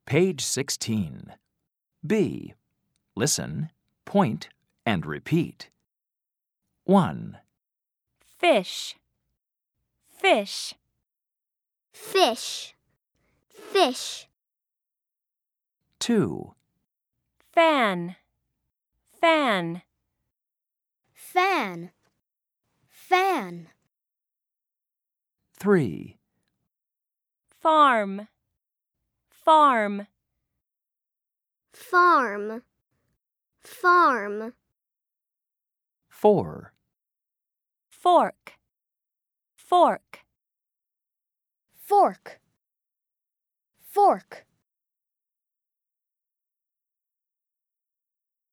Page 16. B. Listen, point, and repeat. 1, Fish. Fish. Fish. Fish. 2, Fan. Fan. Fan. Fan. 3, Farm. Farm. Farm. Farm. 4, Fork. Fork. Fork. Fork.